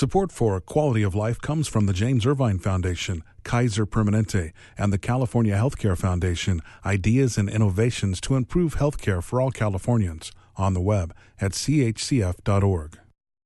Support for Quality of Life comes from the James Irvine Foundation, Kaiser Permanente, and the California Healthcare Foundation, ideas and innovations to improve healthcare for all Californians. On the web at chcf.org.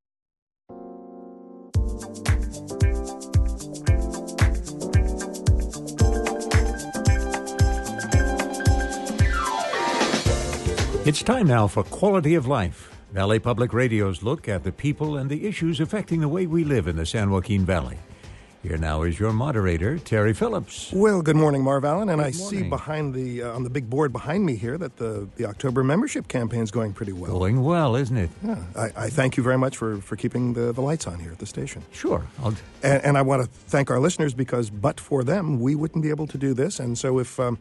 It's time now for Quality of Life, Valley Public Radio's look at the people and the issues affecting the way we live in the San Joaquin Valley. Here now is your moderator, Terry Phillips. Well, good morning, Marv Allen, and I see behind the on the big board behind me here that the October membership campaign is going pretty well. Going well, isn't it? Yeah, I thank you very much for keeping the lights on here at the station. Sure. And I want to thank our listeners because but for them, we wouldn't be able to do this. And so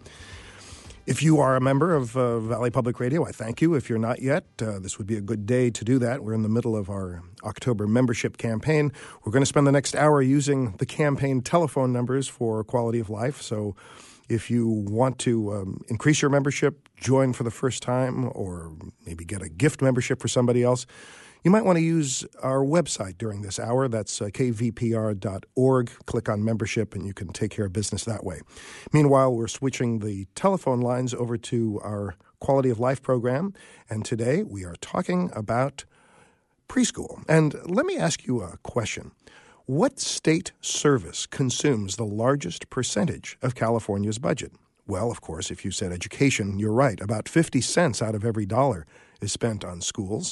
if you are a member of Valley Public Radio, I thank you. If you're not yet, this would be a good day to do that. We're in the middle of our October membership campaign. We're going to spend the next hour using the campaign telephone numbers for Quality of Life. So if you want to increase your membership, join for the first time, or maybe get a gift membership for somebody else, you might want to use our website during this hour. That's kvpr.org. Click on membership, and you can take care of business that way. Meanwhile, we're switching the telephone lines over to our Quality of Life program, and today we are talking about preschool. And let me ask you a question. What state service consumes the largest percentage of California's budget? Well, of course, if you said education, you're right. About 50 cents out of every dollar is spent on schools.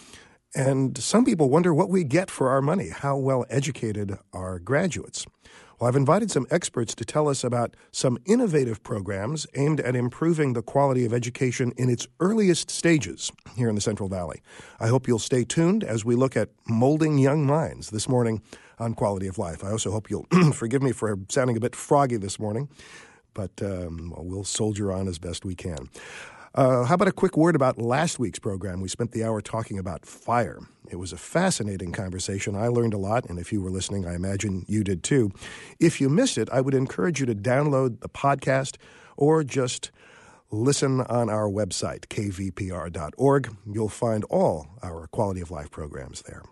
And some people wonder what we get for our money. How well educated are graduates? Well, I've invited some experts to tell us about some innovative programs aimed at improving the quality of education in its earliest stages here in the Central Valley. I hope you'll stay tuned as we look at molding young minds this morning on Quality of Life. I also hope you'll forgive me for sounding a bit froggy this morning, but we'll soldier on as best we can. How about a quick word about last week's program? We spent the hour talking about fire. It was a fascinating conversation. I learned a lot, and if you were listening, I imagine you did too. If you missed it, I would encourage you to download the podcast or just listen on our website, kvpr.org. You'll find all our Quality of Life programs there.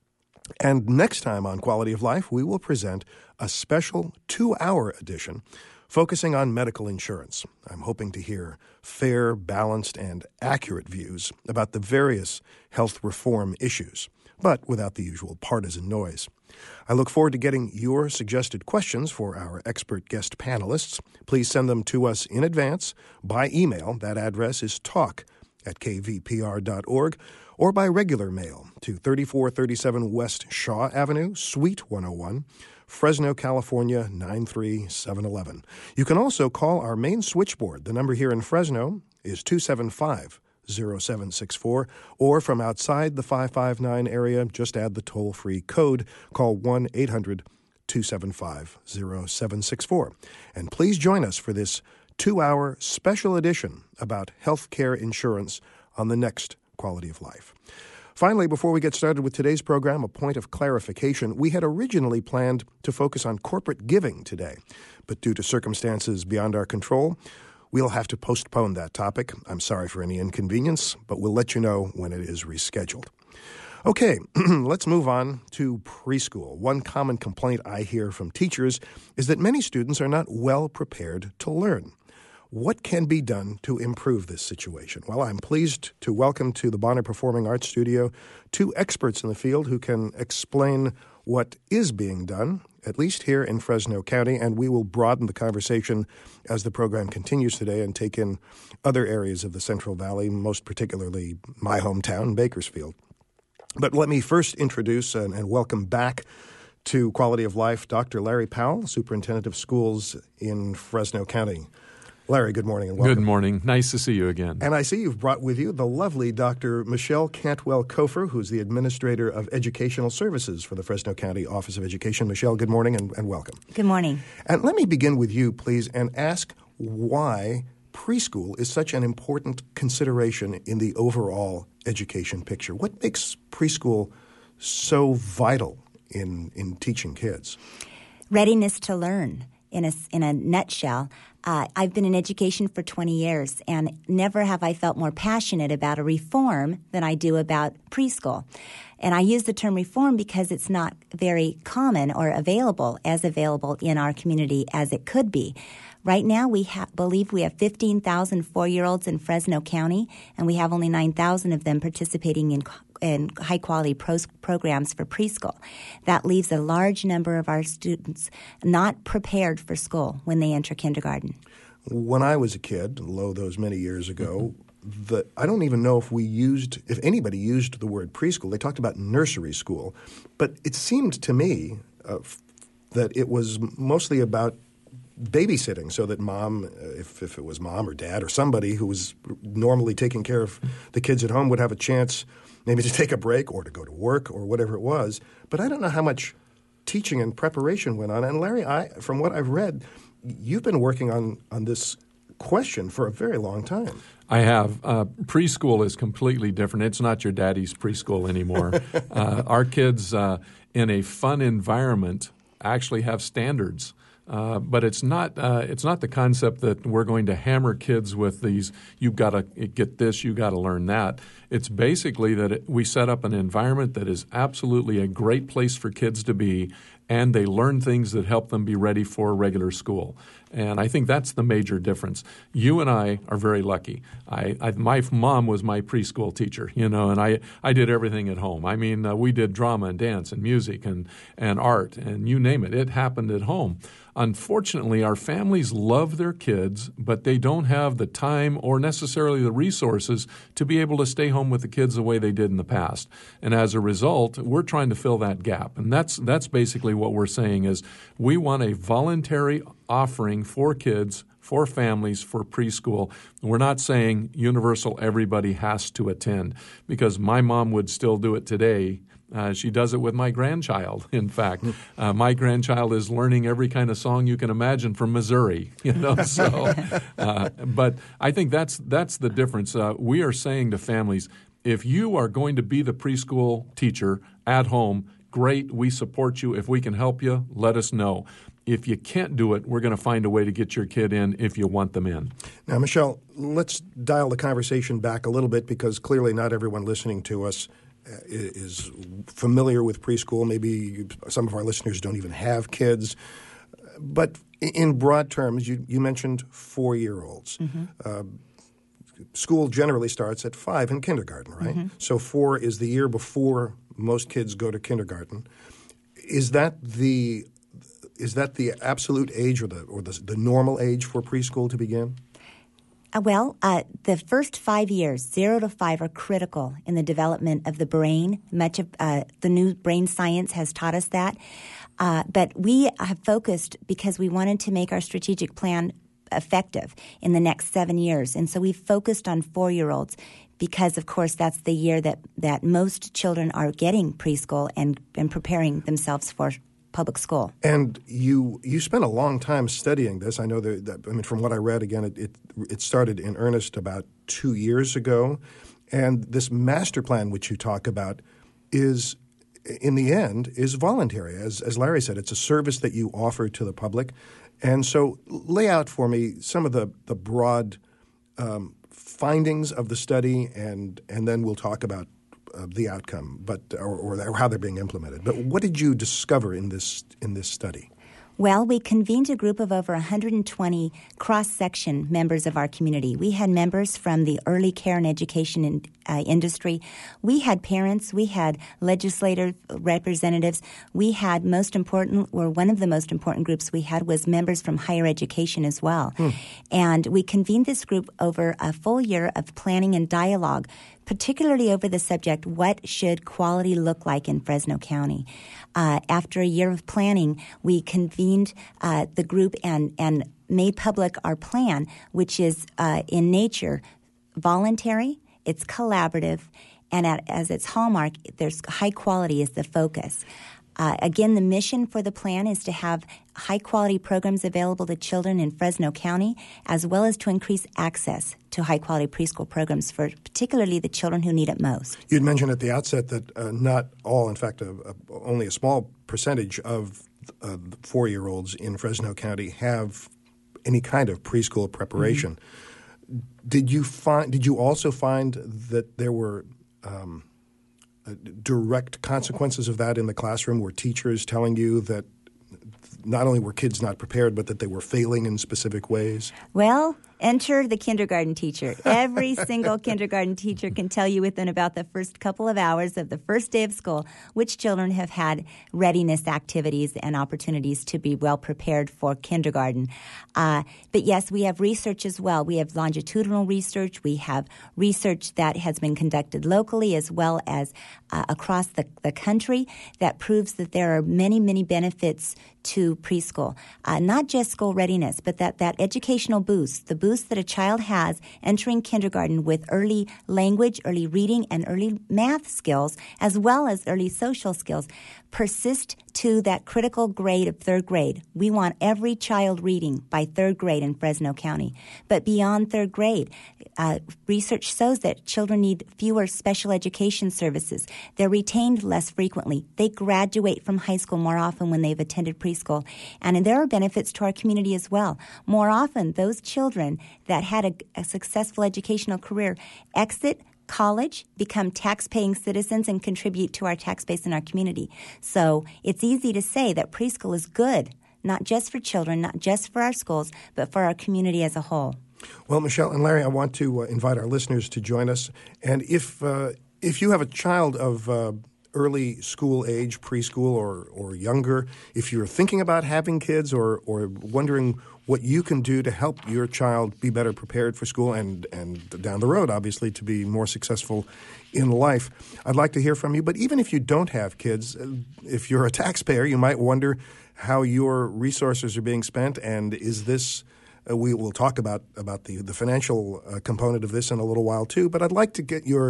And next time on Quality of Life, we will present a special 2-hour edition focusing on medical insurance. I'm hoping to hear fair, balanced, and accurate views about the various health reform issues, but without the usual partisan noise. I look forward to getting your suggested questions for our expert guest panelists. Please send them to us in advance by email. That address is talk@kvpr.org, or by regular mail to 3437 West Shaw Avenue, Suite 101, Fresno, California, 93711. You can also call our main switchboard. The number here in Fresno is 275-0764, or from outside the 559 area, just add the toll-free code. Call 1-800-275-0764. And please join us for this 2-hour special edition about health care insurance on the next Quality of Life. Finally, before we get started with today's program, a point of clarification. We had originally planned to focus on corporate giving today, but due to circumstances beyond our control, we'll have to postpone that topic. I'm sorry for any inconvenience, but we'll let you know when it is rescheduled. Okay, let's move on to preschool. One common complaint I hear from teachers is that many students are not well prepared to learn. What can be done to improve this situation? Well, I'm pleased to welcome to the Bonner Performing Arts Studio 2 experts in the field who can explain what is being done, at least here in Fresno County, and we will broaden the conversation as the program continues today and take in other areas of the Central Valley, most particularly my hometown, Bakersfield. But let me first introduce and welcome back to Quality of Life Dr. Larry Powell, Superintendent of Schools in Fresno County. Larry, good morning and welcome. Good morning. Nice to see you again. And I see you've brought with you the lovely Dr. Michelle Cantwell-Kofer, who's the Administrator of Educational Services for the Fresno County Office of Education. Michelle, good morning and welcome. Good morning. And let me begin with you, please, and ask why preschool is such an important consideration in the overall education picture. What makes preschool so vital in teaching kids? Readiness to learn. In a nutshell, I've been in education for 20 years, and never have I felt more passionate about a reform than I do about preschool. And I use the term reform because it's not very common or available in our community as it could be. Right now, we believe we have 15,000 4-year-olds in Fresno County, and we have only 9,000 of them participating in high-quality programs for preschool. That leaves a large number of our students not prepared for school when they enter kindergarten. When I was a kid, those many years ago, I don't even know if anybody used the word preschool. They talked about nursery school. But it seemed to me that it was mostly about babysitting, so that mom, if it was mom or dad or somebody who was normally taking care of the kids at home, would have a chance maybe to take a break or to go to work or whatever it was. But I don't know how much teaching and preparation went on. And Larry, from what I've read, you've been working on this question for a very long time. I have. Preschool is completely different. It's not your daddy's preschool anymore. Our kids in a fun environment actually have standards. But it's not the concept that we're going to hammer kids with these, you've got to get this, you've got to learn that. It's basically that we set up an environment that is absolutely a great place for kids to be, and they learn things that help them be ready for regular school. And I think that's the major difference. You and I are very lucky. My mom was my preschool teacher, and I did everything at home. I mean, we did drama and dance and music and art and you name it. It happened at home. Unfortunately, our families love their kids, but they don't have the time or necessarily the resources to be able to stay home with the kids the way they did in the past. And as a result, we're trying to fill that gap. And that's basically what we're saying is we want a voluntary offering for kids, for families, for preschool. We're not saying universal everybody has to attend, because my mom would still do it today. She does it with my grandchild, in fact. My grandchild is learning every kind of song you can imagine from Missouri, So, but I think that's the difference. We are saying to families, if you are going to be the preschool teacher at home, great, we support you. If we can help you, let us know. If you can't do it, we're going to find a way to get your kid in if you want them in. Now, Michelle, let's dial the conversation back a little bit, because clearly not everyone listening to us is familiar with preschool. Maybe some of our listeners don't even have kids. But in broad terms, you mentioned 4-year-olds. Mm-hmm. School generally starts at 5 in kindergarten, right? Mm-hmm. So 4 is the year before most kids go to kindergarten. Is that the absolute age or the normal age for preschool to begin? The first 5 years, 0 to 5, are critical in the development of the brain. Much of the new brain science has taught us that. But we have focused because we wanted to make our strategic plan effective in the next 7 years. And so we've focused on 4-year-olds because, of course, that's the year that most children are getting preschool and preparing themselves for public school. And you spent a long time studying this. I know from what I read, again, it started in earnest about 2 years ago. And this master plan, which you talk about, is, in the end, is voluntary. As Larry said, it's a service that you offer to the public. And so lay out for me some of the broad findings of the study, and then we'll talk about the outcome, or how they're being implemented. But what did you discover in this study? Well, we convened a group of over 120 cross-section members of our community. We had members from the early care and education industry. We had parents. We had legislative representatives. We had one of the most important groups we had was members from higher education as well. And we convened this group over a full year of planning and dialogue, particularly over the subject, what should quality look like in Fresno County? After a year of planning, we convened the group and made public our plan, which is in nature voluntary, it's collaborative, and as its hallmark, there's high quality is the focus. Again, the mission for the plan is to have high-quality programs available to children in Fresno County, as well as to increase access to high-quality preschool programs for particularly the children who need it most. You'd mentioned at the outset that not all, in fact, only a small percentage of 4-year-olds in Fresno County have any kind of preschool preparation. Did you also find that there were direct consequences of that in the classroom? Were teachers telling you that not only were kids not prepared, but that they were failing in specific ways? Well, enter the kindergarten teacher. Every single kindergarten teacher can tell you within about the first couple of hours of the first day of school which children have had readiness activities and opportunities to be well prepared for kindergarten. But yes, we have research as well. We have longitudinal research. We have research that has been conducted locally as well as across the country that proves that there are many, many benefits to preschool. Not just school readiness, but that educational boost, the boost that a child has entering kindergarten with early language, early reading, and early math skills, as well as early social skills, persist to that critical grade of third grade. We want every child reading by third grade in Fresno County. But beyond third grade, research shows that children need fewer special education services. They're retained less frequently. They graduate from high school more often when they've attended preschool. And there are benefits to our community as well. More often, those children that had a successful educational career exit college, become tax-paying citizens, and contribute to our tax base in our community. So it's easy to say that preschool is good, not just for children, not just for our schools, but for our community as a whole. Well, Michelle and Larry, I want to invite our listeners to join us. And if you have a child of early school age, preschool or younger, if you're thinking about having kids or wondering what you can do to help your child be better prepared for school and down the road, obviously, to be more successful in life, I'd like to hear from you. But even if you don't have kids, if you're a taxpayer, you might wonder how your resources are being spent, and is this we will talk about the financial component of this in a little while too, but I'd like to get your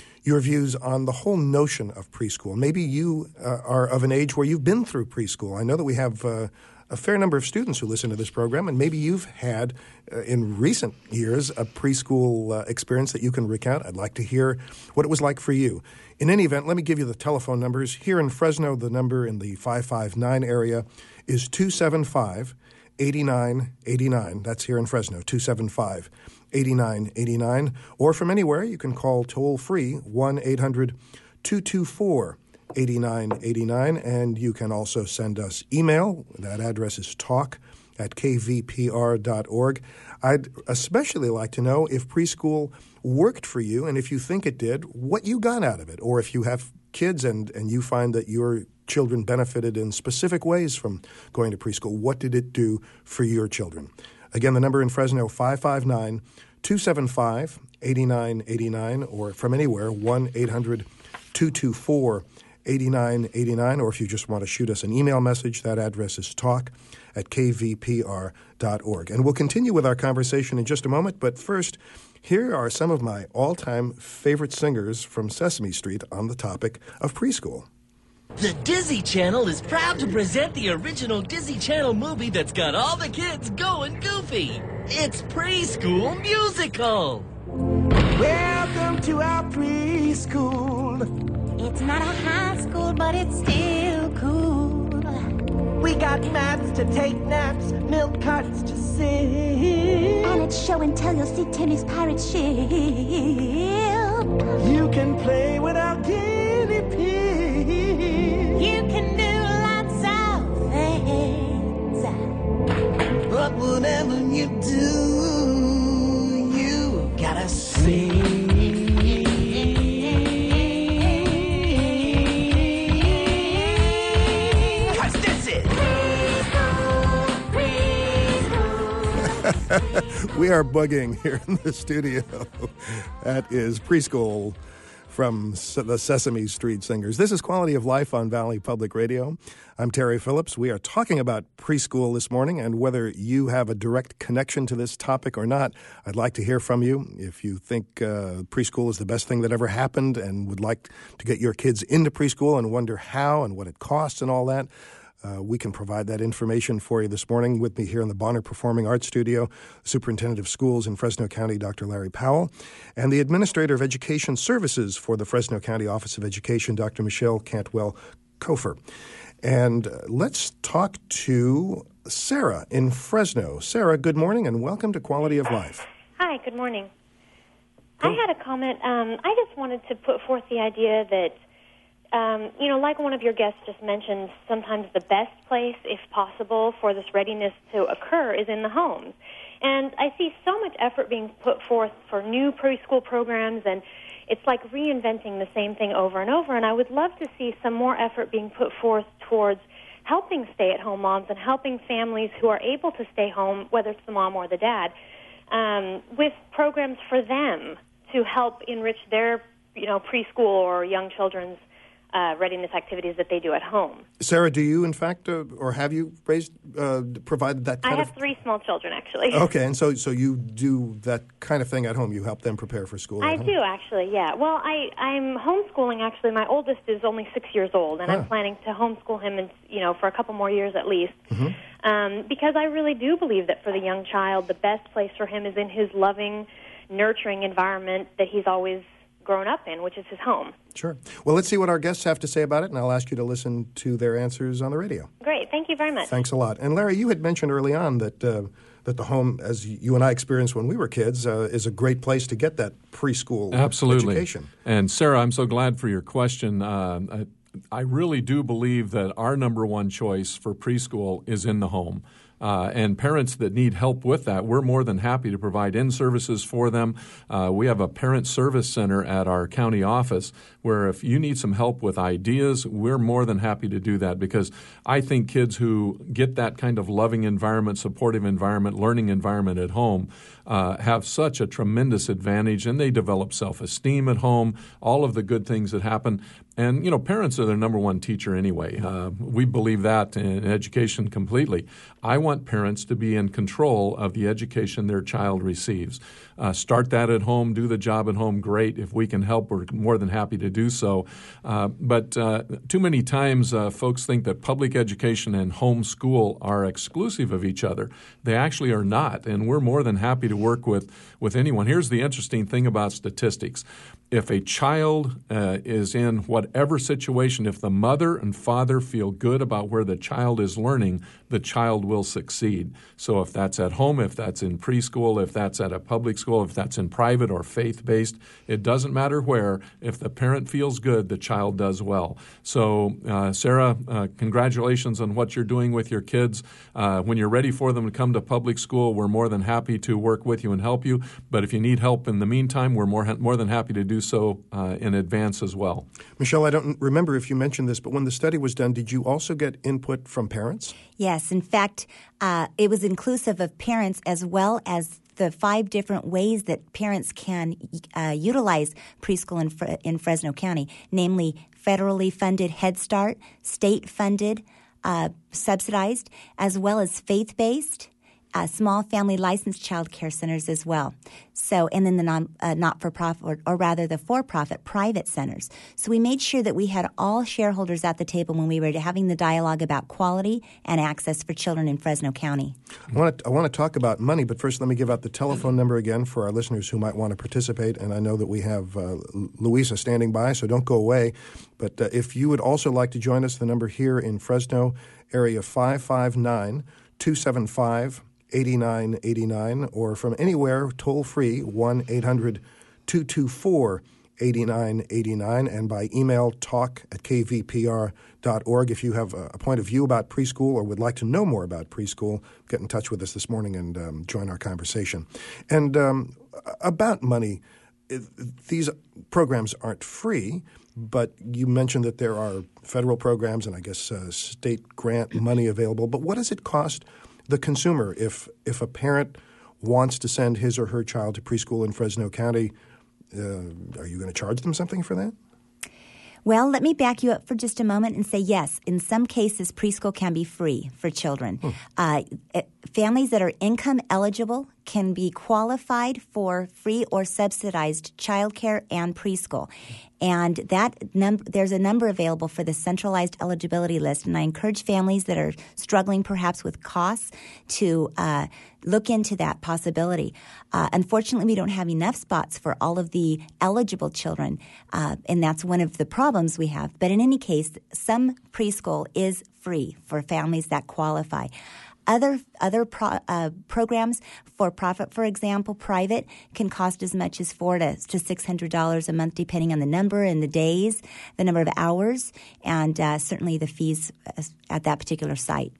views on the whole notion of preschool. Maybe you are of an age where you've been through preschool. I know that we have a fair number of students who listen to this program, and maybe you've had, in recent years, a preschool experience that you can recount. I'd like to hear what it was like for you. In any event, let me give you the telephone numbers. Here in Fresno, the number in the 559 area is 275-8989. That's here in Fresno, 275-8989. Or from anywhere, you can call toll-free 1-800-224-8989, and you can also send us email. That address is talk@kvpr.org. I'd especially like to know if preschool worked for you, and if you think it did, what you got out of it. Or if you have kids and you find that your children benefited in specific ways from going to preschool, what did it do for your children? Again, the number in Fresno, 559-275-8989, or from anywhere, 1-800-224-8989, or if you just want to shoot us an email message, that address is talk@kvpr.org. And we'll continue with our conversation in just a moment, but first, here are some of my all-time favorite singers from Sesame Street on the topic of preschool. The Disney Channel is proud to present the original Disney Channel movie that's got all the kids going goofy. It's Preschool Musical. Welcome to our preschool. It's not a high school, but it's still cool. We got maps to take naps, milk cartons to sip. And it's show and tell, you'll see Timmy's pirate ship. You can play with our guinea pig. You can do lots of things. But whatever you do, you gotta sing. Cause this is We are bugging here in the studio. That is Preschool from the Sesame Street Singers. This is Quality of Life on Valley Public Radio. I'm Terry Phillips. We are talking about preschool this morning, and whether you have a direct connection to this topic or not, I'd like to hear from you. If you think preschool is the best thing that ever happened and would like to get your kids into preschool and wonder how and what it costs and all that, we can provide that information for you this morning. With me here in the Bonner Performing Arts Studio, Superintendent of Schools in Fresno County, Dr. Larry Powell, and the Administrator of Education Services for the Fresno County Office of Education, Dr. Michelle Cantwell-Kofer. And let's talk to Sarah in Fresno. Sarah, good morning and welcome to Quality of Life. Hi, good morning. I had a comment. I just wanted to put forth the idea that, like one of your guests just mentioned, sometimes the best place, if possible, for this readiness to occur is in the home. And I see so much effort being put forth for new preschool programs, and it's like reinventing the same thing over and over. And I would love to see some more effort being put forth towards helping stay-at-home moms and helping families who are able to stay home, whether it's the mom or the dad, with programs for them to help enrich their, preschool or young children's readiness activities that they do at home. Sarah, do you, in fact, or have you provided that kind of... I have 3 small children, actually. Okay, and so you do that kind of thing at home. You help them prepare for school I at home. do, actually, yeah. Well, I'm homeschooling, actually. My oldest is only 6 years old, and I'm planning to homeschool him, for a couple more years at least. Mm-hmm. Because I really do believe that for the young child, the best place for him is in his loving, nurturing environment that he's always grown up in, which is his home. Sure. Well, let's see what our guests have to say about it, and I'll ask you to listen to their answers on the radio. Great. Thank you very much. Thanks a lot. And Larry, you had mentioned early on that the home, as you and I experienced when we were kids, is a great place to get that preschool education. And Sarah, I'm so glad for your question. I really do believe that our number one choice for preschool is in the home. And parents that need help with that, we're more than happy to provide in-services for them. We have a parent service center at our county office where if you need some help with ideas, we're more than happy to do that, because I think kids who get that kind of loving environment, supportive environment, learning environment at home have such a tremendous advantage, and they develop self-esteem at home, all of the good things that happen. And, parents are their number one teacher anyway. We believe that in education completely. I want parents to be in control of the education their child receives. Start that at home, do the job at home, great. If we can help, we're more than happy to do so. But too many times folks think that public education and home school are exclusive of each other. They actually are not, and we're more than happy to work with anyone. Here's the interesting thing about statistics. If a child is in whatever situation, if the mother and father feel good about where the child is learning, the child will succeed. So if that's at home, if that's in preschool, if that's at a public school, if that's in private or faith-based, it doesn't matter where. If the parent feels good, the child does well. So, Sarah, congratulations on what you're doing with your kids. When you're ready for them to come to public school, we're more than happy to work with you and help you. But if you need help in the meantime, we're more than happy to do so in advance as well. Michelle, I don't remember if you mentioned this, but when the study was done, did you also get input from parents? Yes. In fact, it was inclusive of parents as well as the 5 different ways that parents can utilize preschool in Fresno County, namely federally funded Head Start, state-funded, subsidized, as well as faith-based, small family licensed child care centers as well. So, and then the not-for-profit, or rather the for-profit private centers. So we made sure that we had all shareholders at the table when we were having the dialogue about quality and access for children in Fresno County. I want to talk about money, but first let me give out the telephone number again for our listeners who might want to participate. And I know that we have Louisa standing by, so don't go away. But if you would also like to join us, the number here in Fresno, area 559-275-8989, or from anywhere, toll-free, 1-800-224-8989, and by email, talk@kvpr.org. If you have a point of view about preschool or would like to know more about preschool, get in touch with us this morning and join our conversation. And about money, these programs aren't free, but you mentioned that there are federal programs and I guess state grant money available. But what does it cost the consumer if a parent wants to send his or her child to preschool in Fresno County? Are you going to charge them something for that? Well, let me back you up for just a moment and say yes. In some cases, preschool can be free for children. Families that are income eligible can be qualified for free or subsidized childcare and preschool. And there's a number available for the centralized eligibility list. And I encourage families that are struggling perhaps with costs to look into that possibility. Unfortunately, we don't have enough spots for all of the eligible children, and that's one of the problems we have. But in any case, some preschool is free for families that qualify. Other programs, for profit, for example, private, can cost as much as $400 to $600 a month, depending on the number and the days, the number of hours, and certainly the fees at that particular site.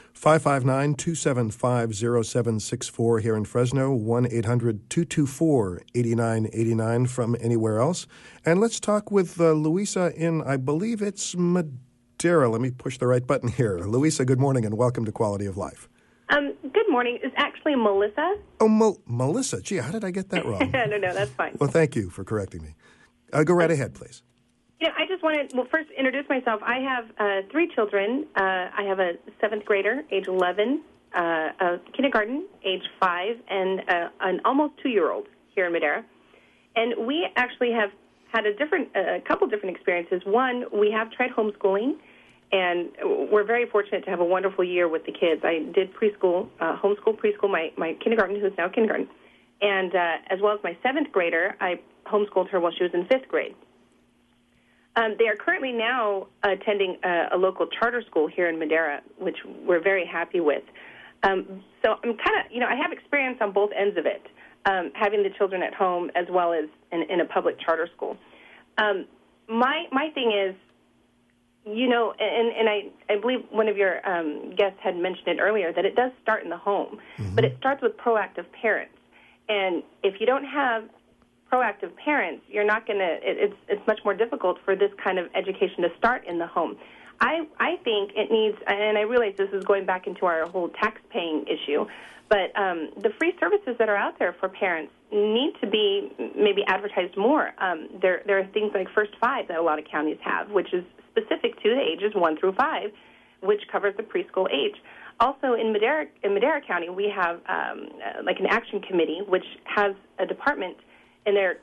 559-275-0764 here in Fresno, 1-800-224-8989 from anywhere else. And let's talk with Louisa in, I believe it's Madera. Let me push the right button here. Louisa, good morning and welcome to Quality of Life. Good morning. It's actually Melissa. Oh, Melissa. Gee, how did I get that wrong? No, that's fine. Well, thank you for correcting me. Go right ahead, please. I just want to, first introduce myself. I have 3 children. I have a 7th grader, age 11, a kindergarten, age 5, and an almost 2-year-old here in Madera. And we actually have had a couple different experiences. One, we have tried homeschooling, and we're very fortunate to have a wonderful year with the kids. I did preschool, homeschool preschool, my kindergarten, who's now kindergarten, and as well as my 7th grader, I homeschooled her while she was in 5th grade. They are currently now attending a local charter school here in Madera, which we're very happy with. So I'm kind of, I have experience on both ends of it, having the children at home as well as in a public charter school. My thing is, and I believe one of your guests had mentioned it earlier, that it does start in the home, but it starts with proactive parents. And if you don't have proactive parents, you're not going to, it's much more difficult for this kind of education to start in the home. I think it needs, and I realize this is going back into our whole tax-paying issue, but the free services that are out there for parents need to be maybe advertised more. There are things like First 5 that a lot of counties have, which is specific to the ages 1 through 5, which covers the preschool age. Also, in Madera County, we have like an action committee, which has a department in their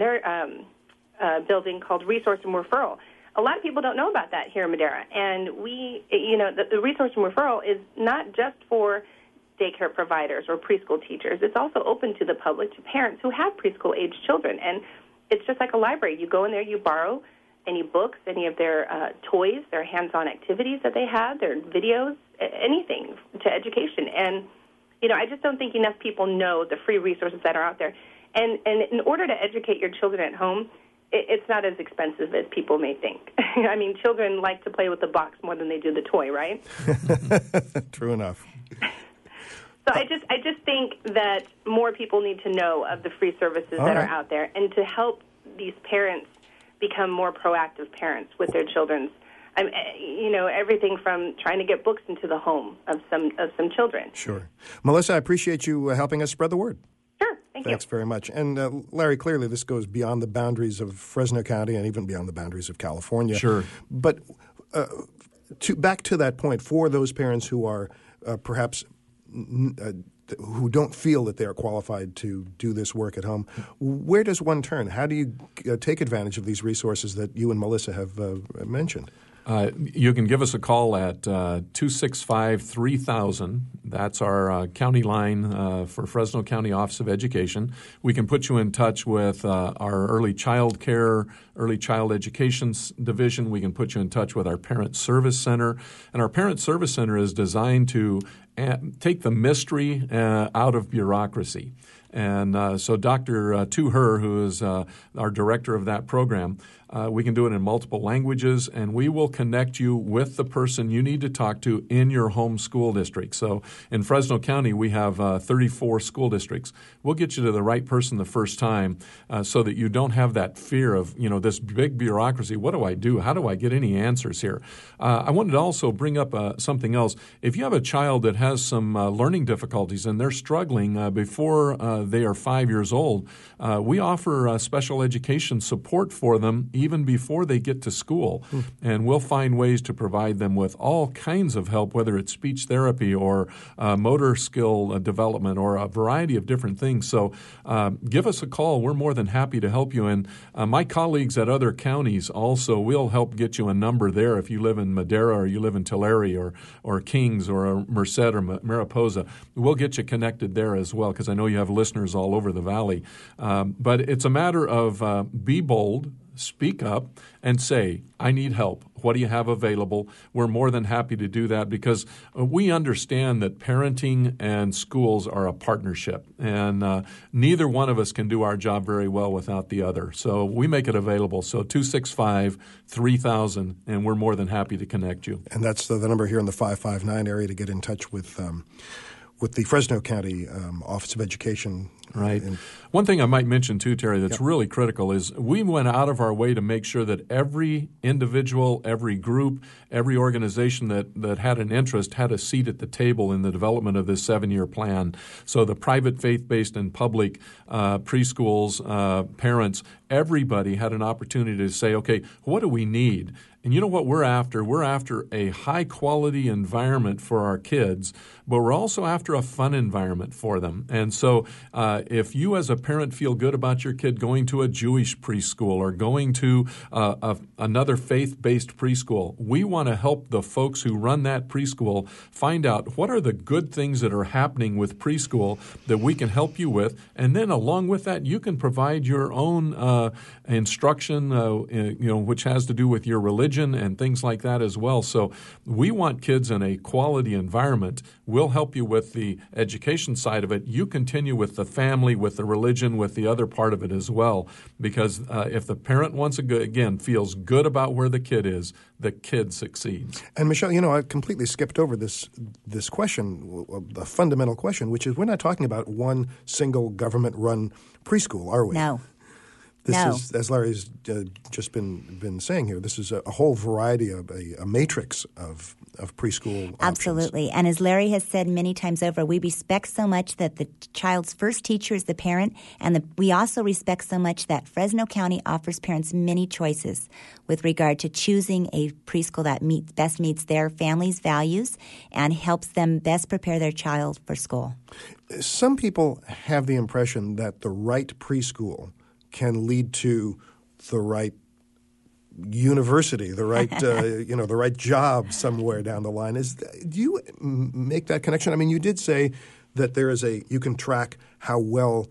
building called Resource and Referral. A lot of people don't know about that here in Madera, and the Resource and Referral is not just for daycare providers or preschool teachers. It's also open to the public, to parents who have preschool-age children, and it's just like a library. You go in there, you borrow any books, any of their toys, their hands-on activities that they have, their videos, anything to education. And, I just don't think enough people know the free resources that are out there. And in order to educate your children at home, it's not as expensive as people may think. I mean, children like to play with the box more than they do the toy, right? True enough. So I just think that more people need to know of the free services that are out there, and to help these parents become more proactive parents with their children. Everything from trying to get books into the home of some children. Sure. Melissa, I appreciate you helping us spread the word. Sure. Thanks very much. And Larry, clearly this goes beyond the boundaries of Fresno County and even beyond the boundaries of California. Sure. But back to that point, for those parents who are perhaps who don't feel that they are qualified to do this work at home, where does one turn? How do you take advantage of these resources that you and Melissa have mentioned? You can give us a call at 265-3000. That's our county line for Fresno County Office of Education. We can put you in touch with our early child care, early child education division. We can put you in touch with our Parent Service Center. And our Parent Service Center is designed to take the mystery out of bureaucracy. And so Dr. Tuher, who is our director of that program, we can do it in multiple languages, and we will connect you with the person you need to talk to in your home school district. So in Fresno County, we have 34 school districts. We'll get you to the right person the first time so that you don't have that fear of, this big bureaucracy. What do I do? How do I get any answers here? I wanted to also bring up something else. If you have a child that has some learning difficulties and they're struggling before they are 5 years old, we offer special education support for them even before they get to school. And we'll find ways to provide them with all kinds of help, whether it's speech therapy or motor skill development or a variety of different things. So give us a call. We're more than happy to help you. And my colleagues at other counties also will help get you a number there if you live in Madera or you live in Tulare or Kings or Merced or Mariposa. We'll get you connected there as well, because I know you have listeners all over the valley. But it's a matter of be bold, speak up, and say, I need help. What do you have available? We're more than happy to do that because we understand that parenting and schools are a partnership, and neither one of us can do our job very well without the other. So we make it available. So 265-3000, and we're more than happy to connect you. And that's the number here in the 559 area to get in touch with the Fresno County Office of Education. Right. One thing I might mention too, Terry, that's really critical is we went out of our way to make sure that every individual, every group, every organization that had an interest had a seat at the table in the development of this 7-year plan. So the private, faith-based, and public preschools, parents, everybody had an opportunity to say, okay, what do we need? And you know what we're after? We're after a high-quality environment for our kids, but we're also after a fun environment for them. And so if you as a parent feel good about your kid going to a Jewish preschool or going to another faith-based preschool, we want to help the folks who run that preschool find out what are the good things that are happening with preschool that we can help you with. And then along with that, you can provide your own instruction, which has to do with your religion and things like that as well. So we want kids in a quality environment. We'll help you with the education side of it. You continue with the family, with the religion, with the other part of it as well. Because if the parent feels good about where the kid is, the kid succeeds. And Michelle, I completely skipped over this question, the fundamental question, which is we're not talking about one single government-run preschool, are we? No. This is, as Larry's just been saying here, this is a whole variety of a matrix of preschool options. Absolutely. And as Larry has said many times over, we respect so much that the child's first teacher is the parent, and we also respect so much that Fresno County offers parents many choices with regard to choosing a preschool that best meets their family's values and helps them best prepare their child for school. Some people have the impression that the right preschool can lead to the right university, the right the right job somewhere down the line. Do you make that connection? I mean, you did say that you can track how well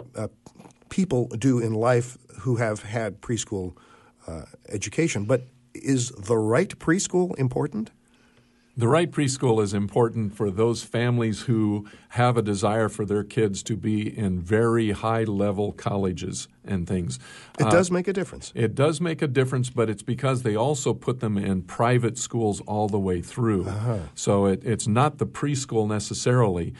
people do in life who have had preschool education, but is the right preschool important? The right preschool is important for those families who have a desire for their kids to be in very high-level colleges and things. It does make a difference. It does make a difference, but it's because they also put them in private schools all the way through. So it's not the preschool necessarily.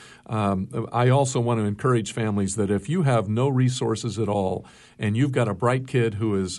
I also want to encourage families that if you have no resources at all and you've got a bright kid who is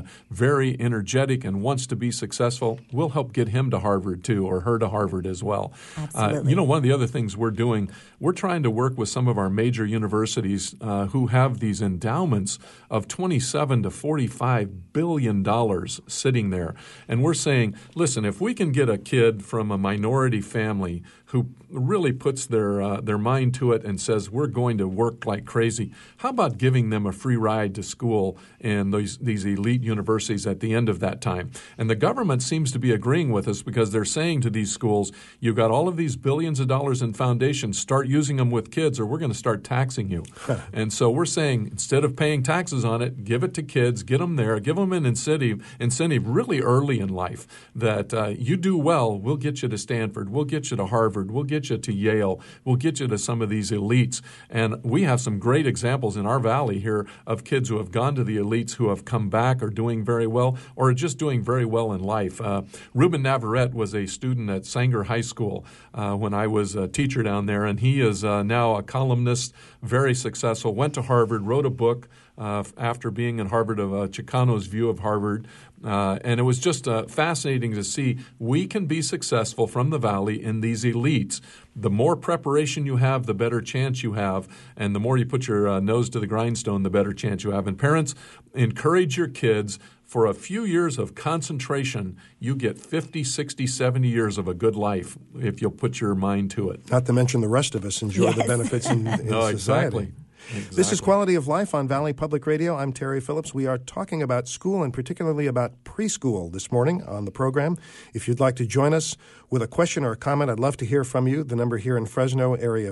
very energetic and wants to be successful, we'll help get him to Harvard too, or her to Harvard as well. Absolutely. One of the other things we're doing, we're trying to work with some of our major universities who have these endowments of $27 to $45 billion sitting there. And we're saying, listen, if we can get a kid from a minority family who really puts their mind to it and says we're going to work like crazy, how about giving them a free ride to school in these elite universities at the end of that time? And the government seems to be agreeing with us because they're saying to these schools, you've got all of these billions of dollars in foundations, start using them with kids or we're going to start taxing you. And so we're saying instead of paying taxes on it, give it to kids, get them there, give them an incentive really early in life that you do well, we'll get you to Stanford, we'll get you to Harvard, we'll get you to Yale, we'll get you to some of these elites. And we have some great examples in our valley here of kids who have gone to the elites who have come back or doing very well or are just doing very well in life. Ruben Navarrete was a student at Sanger High School when I was a teacher down there, and he is now a columnist, very successful, went to Harvard, wrote a book after being in Harvard of Chicano's view of Harvard. And it was just fascinating to see we can be successful from the Valley in these elites. The more preparation you have, the better chance you have. And the more you put your nose to the grindstone, the better chance you have. And parents, encourage your kids. For a few years of concentration, you get 50, 60, 70 years of a good life if you'll put your mind to it. Not to mention the rest of us enjoy the benefits in society. Exactly. This is Quality of Life on Valley Public Radio. I'm Terry Phillips. We are talking about school and particularly about preschool this morning on the program. If you'd like to join us with a question or a comment, I'd love to hear from you. The number here in Fresno, area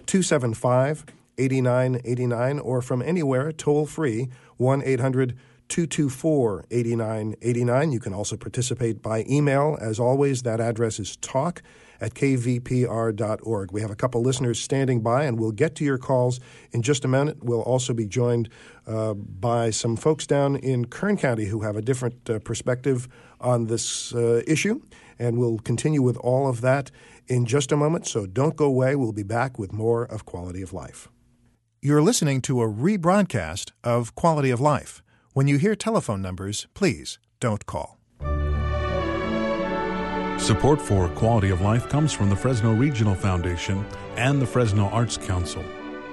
559-275-8989, or from anywhere, toll-free, 1-800-275-8989. 224-8989. You can also participate by email. As always, that address is talk@kvpr.org. We have a couple listeners standing by, and we'll get to your calls in just a minute. We'll also be joined by some folks down in Kern County who have a different perspective on this issue, and we'll continue with all of that in just a moment, so don't go away. We'll be back with more of Quality of Life. You're listening to a rebroadcast of Quality of Life. When you hear telephone numbers, please don't call. Support for Quality of Life comes from the Fresno Regional Foundation and the Fresno Arts Council.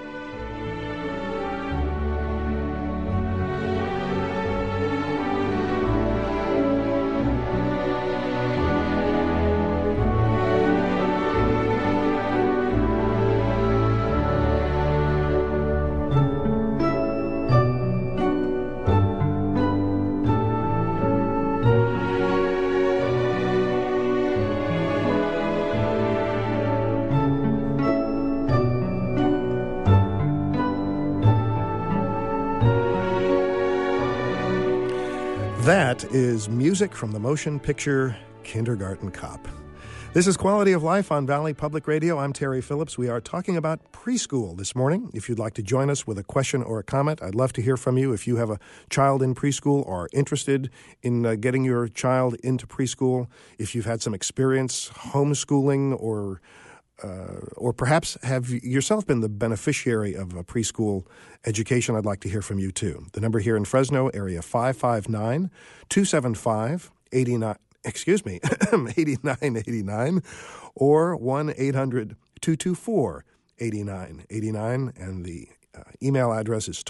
That is music from the motion picture Kindergarten Cop. This is Quality of Life on Valley Public Radio. I'm Terry Phillips. We are talking about preschool this morning. If you'd like to join us with a question or a comment, I'd love to hear from you. If you have a child in preschool or are interested in getting your child into preschool, if you've had some experience homeschooling or perhaps have yourself been the beneficiary of a preschool education, I'd like to hear from you too. The number here in Fresno, area 559-275-8989 or 1-800-224-8989, and the email address is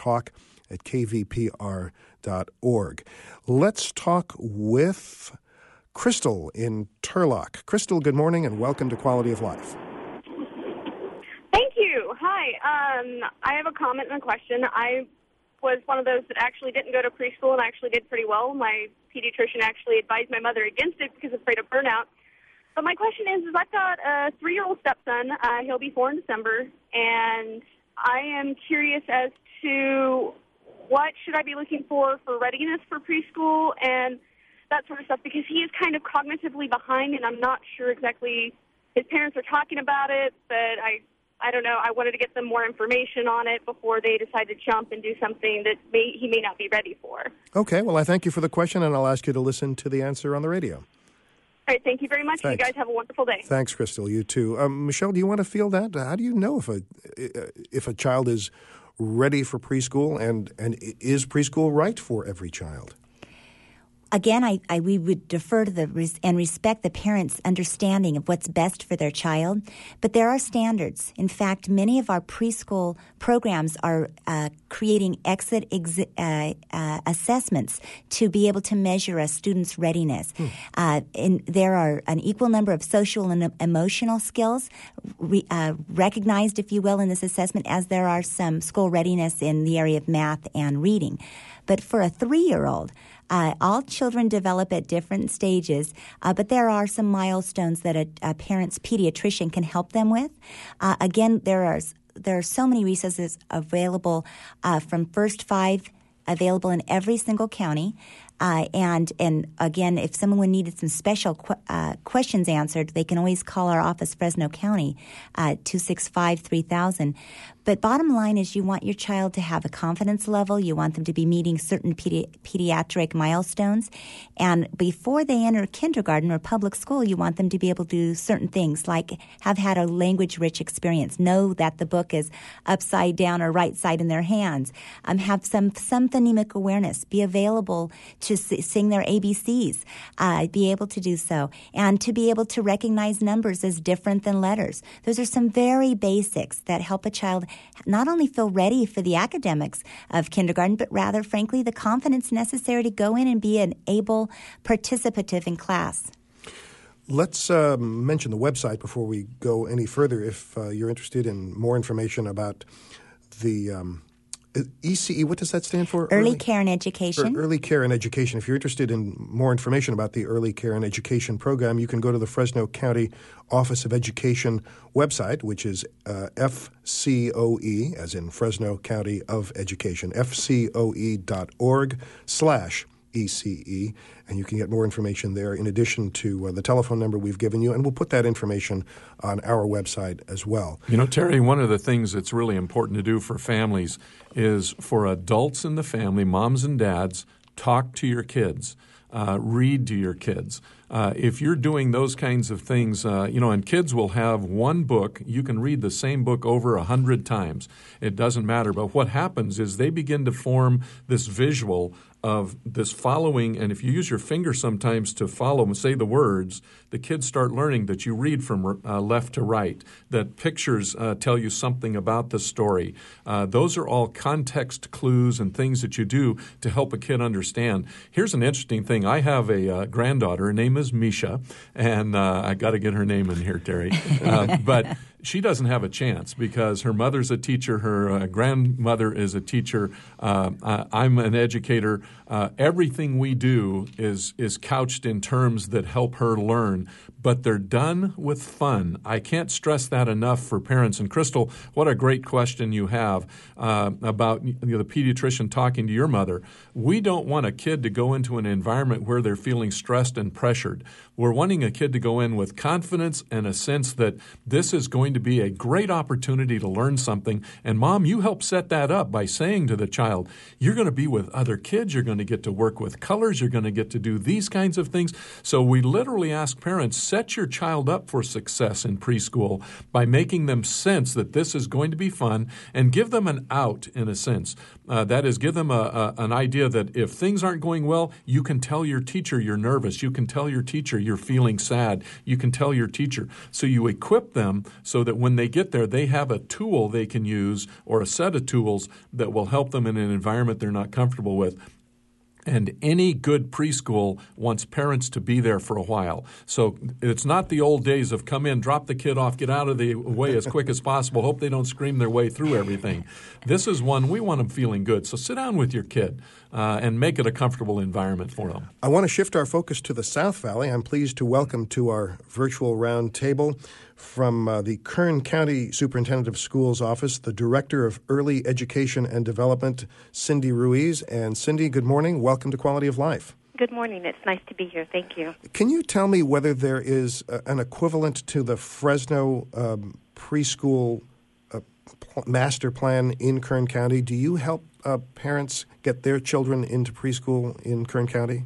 talk@kvpr.org. Let's talk with Crystal in Turlock. Crystal, good morning and welcome to Quality of Life. Thank you. Hi. I have a comment and a question. I was one of those that actually didn't go to preschool and actually did pretty well. My pediatrician actually advised my mother against it because afraid of burnout. But my question is I've got a 3-year-old stepson. He'll be 4 in December, and I am curious as to what should I be looking for readiness for preschool and that sort of stuff, because he is kind of cognitively behind, and I'm not sure exactly. His parents are talking about it, but I don't know. I wanted to get them more information on it before they decide to jump and do something that he may not be ready for. Okay, well, I thank you for the question, and I'll ask you to listen to the answer on the radio. All right, thank you very much. Thanks. You guys have a wonderful day. Thanks, Crystal. You too. Michelle, do you want to field that? How do you know if a child is ready for preschool, and is preschool right for every child? Again, we would defer to and respect the parents' understanding of what's best for their child, but there are standards. In fact, many of our preschool programs are creating exit assessments to be able to measure a student's readiness. And there are an equal number of social and emotional skills recognized, if you will, in this assessment, as there are some school readiness in the area of math and reading. But for a 3-year-old, all children develop at different stages, but there are some milestones that a parent's pediatrician can help them with. Again, there are so many resources available from First 5, available in every single county. And again, if someone needed some special questions answered, they can always call our office, Fresno County, 265-3000. But bottom line is you want your child to have a confidence level. You want them to be meeting certain pediatric milestones. And before they enter kindergarten or public school, you want them to be able to do certain things like have had a language-rich experience, know that the book is upside down or right side in their hands, have some phonemic awareness, be available to sing their ABCs, be able to do so, and to be able to recognize numbers as different than letters. Those are some very basics that help a child not only feel ready for the academics of kindergarten, but rather, frankly, the confidence necessary to go in and be an able participative in class. Let's mention the website before we go any further. If you're interested in more information about the ECE, what does that stand for? Early Care and Education. Early Care and Education. If you're interested in more information about the Early Care and Education program, you can go to the Fresno County Office of Education website, which is FCOE, as in Fresno County of Education, fcoe.org/ECE, and you can get more information there in addition to the telephone number we've given you, and we'll put that information on our website as well. You know, Terry, one of the things that's really important to do for families is for adults in the family, moms and dads, talk to your kids. Read to your kids. If you're doing those kinds of things, and kids will have one book. You can read the same book over 100 times. It doesn't matter. But what happens is they begin to form this visual of this following, and if you use your finger sometimes to follow and say the words, the kids start learning that you read from left to right, that pictures tell you something about the story. Those are all context clues and things that you do to help a kid understand. Here's an interesting thing. I have a granddaughter. Her name is Misha, and I got to get her name in here, Terry. But she doesn't have a chance because her mother's a teacher, her grandmother is a teacher, I'm an educator. Everything we do is couched in terms that help her learn, but they're done with fun. I can't stress that enough for parents. And Crystal, what a great question you have about the pediatrician talking to your mother. We don't want a kid to go into an environment where they're feeling stressed and pressured. We're wanting a kid to go in with confidence and a sense that this is going to be a great opportunity to learn something. And Mom, you help set that up by saying to the child, you're going to be with other kids, you're going to get to work with colors, you're going to get to do these kinds of things. So we literally ask parents, set your child up for success in preschool by making them sense that this is going to be fun and give them an out in a sense. That is, give them an idea that if things aren't going well, you can tell your teacher you're nervous. You can tell your teacher you're feeling sad. You can tell your teacher. So you equip them so that when they get there, they have a tool they can use or a set of tools that will help them in an environment they're not comfortable with. And any good preschool wants parents to be there for a while. So it's not the old days of come in, drop the kid off, get out of the way as quick as possible, hope they don't scream their way through everything. This is one we want them feeling good. So sit down with your kid and make it a comfortable environment for them. I want to shift our focus to the South Valley. I'm pleased to welcome to our virtual round table from the Kern County Superintendent of Schools Office, the Director of Early Education and Development, Cindy Ruiz. And Cindy, good morning. Welcome to Quality of Life. Good morning. It's nice to be here. Thank you. Can you tell me whether there is an equivalent to the Fresno preschool master plan in Kern County? Do you help parents get their children into preschool in Kern County?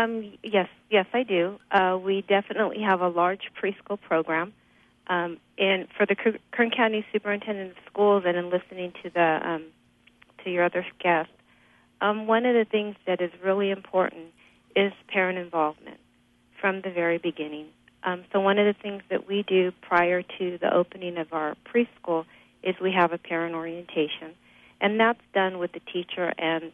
Yes, I do. We definitely have a large preschool program. And for the Kern County Superintendent of Schools, and in listening to to your other guests, one of the things that is really important is parent involvement from the very beginning. So one of the things that we do prior to the opening of our preschool is we have a parent orientation, and that's done with the teacher and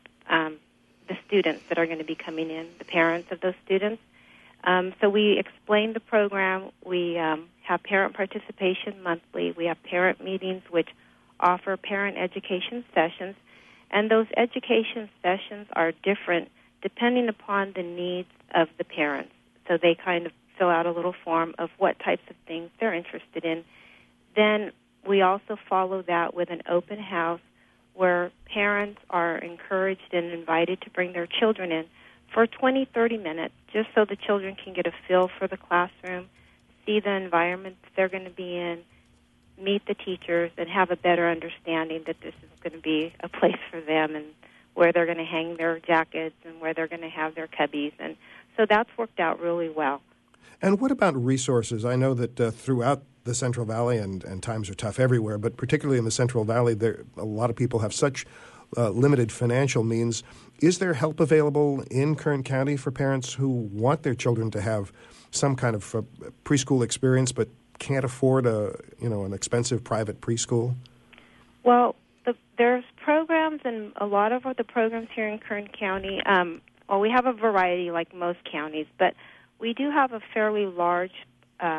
the students that are going to be coming in, the parents of those students. So we explain the program. We have parent participation monthly. We have parent meetings which offer parent education sessions, and those education sessions are different depending upon the needs of the parents. So they kind of fill out a little form of what types of things they're interested in. Then we also follow that with an open house where parents are encouraged and invited to bring their children in for 20, 30 minutes, just so the children can get a feel for the classroom, see the environment they're going to be in, meet the teachers, and have a better understanding that this is going to be a place for them and where they're going to hang their jackets and where they're going to have their cubbies. And so that's worked out really well. And what about resources? I know that throughout the Central Valley, and times are tough everywhere, but particularly in the Central Valley, a lot of people have such limited financial means. Is there help available in Kern County for parents who want their children to have some kind of preschool experience but can't afford an expensive private preschool? Well, there's programs, and a lot of the programs here in Kern County, we have a variety like most counties, but we do have a fairly large